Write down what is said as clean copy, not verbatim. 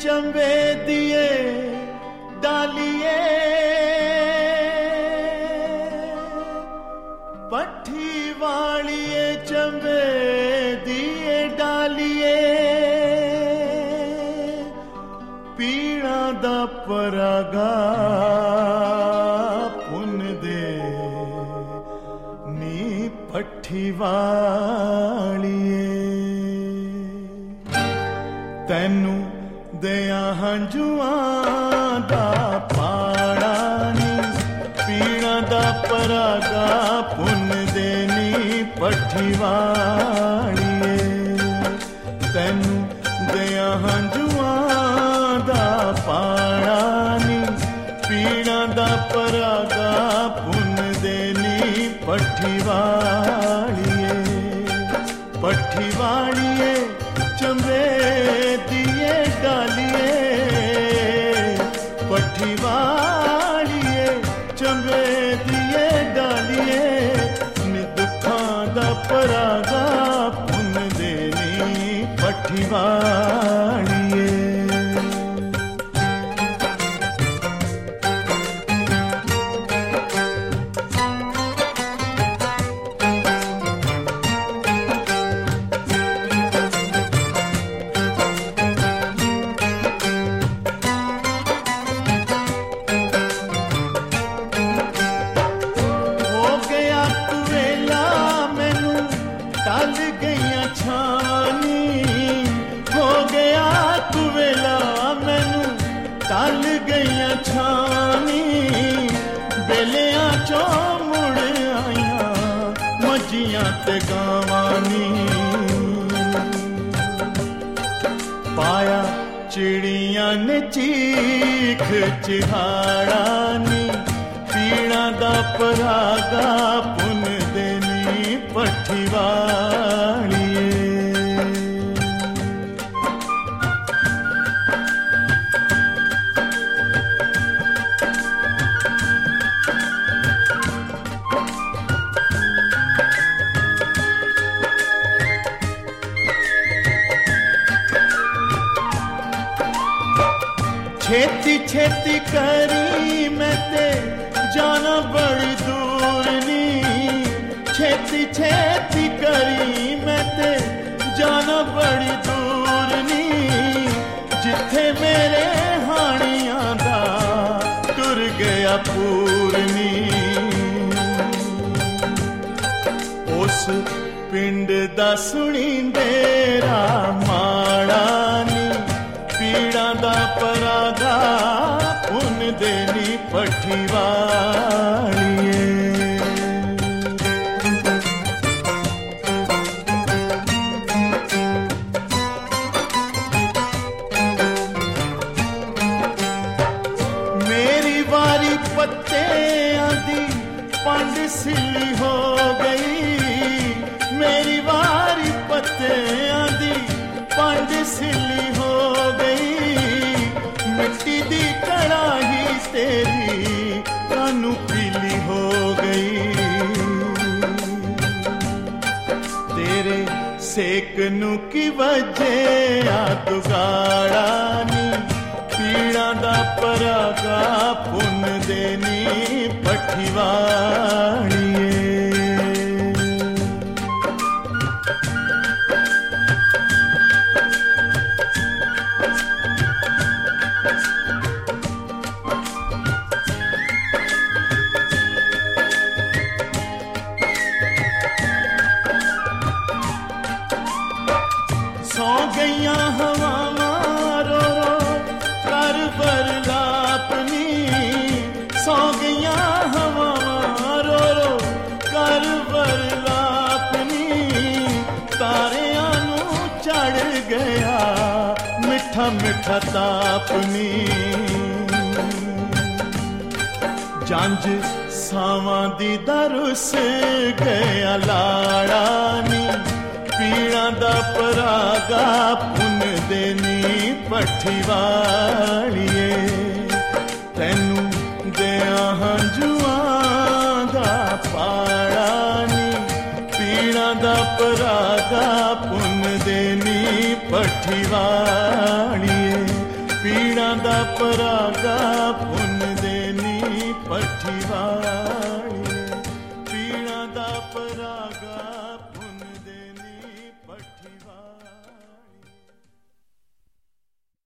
चंबे दिए डालिए पट्ठी वालिए चंबे दिए डालिए पीड़ा दा परागा पुन दे नी पट्ठी वालिए तैनू दया हंजुआं दा पाड़ा नी पीड़ा दा परागा पुन देनी पट्ठी वालिए तैनू दया हंजुआं दा पाड़ा नी पीड़ा दा परागा पुन देनी पट्ठी वालिए पट्ठी वालिए चंबे दिए डालिए पट्ठी वालिए चंबे दिए डालिए नि दुखां दा परागा पुन देनी पट्ठी वालिए ते गावानी पाया चिड़िया ने चीख चिहाड़ा नी पीड़ा दा परागा पुन देनी पट्ठी वालिए छेती छेती करी मैं ते जाना बड़ी दूर नी छेती छेती करी मैं ते जाना बड़ी दूर नी जिथे मेरे हानियां दा टुर गया पूरनी उस पिंड दा सुनिंदेरा माड़ा नी पीड़ा दा परागा पुन देनी पट्ठी वालिए मेरी वारी पत्ते आंदी पंड सिली हो गई मेरी वारी पत्ते आंदी पंड सिली हो मिट्टी दी कड़ाही तेरी कानू पीली हो गई तेरे सेक नू की वजह दुगाड़ा नी पीड़ा दा परागा पुन देनी पट्ठी वालिए मिठा तापनी जंज सावां दी दरुस गया लाड़ा नी पीड़ा दा परागा पुन देनी पट्ठी वालिए तैनू दया हंजुआं दा पाड़ा नी पीड़ा दा परागा पुन देनी पट्ठी वालिए ਪੀੜਾਂ ਦਾ ਪਰਾਗਾ ਪੁੰਨ ਦੇ ਨੀ ਪਠੀਵਾ।